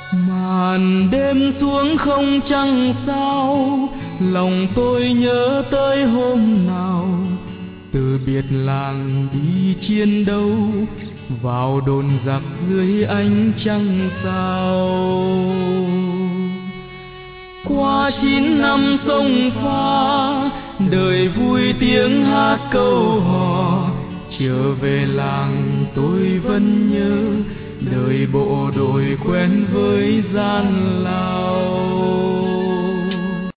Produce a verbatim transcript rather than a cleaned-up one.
Màn đêm xuống không trăng sao, lòng tôi nhớ tới hôm nào từ biệt làng đi chiến đấu, vào đồn giặc dưới ánh trăng sao. Qua chín năm sông pha, đời vui tiếng hát câu hò, trở về làng tôi vẫn nhớ đời bộ đội quen với gian lao.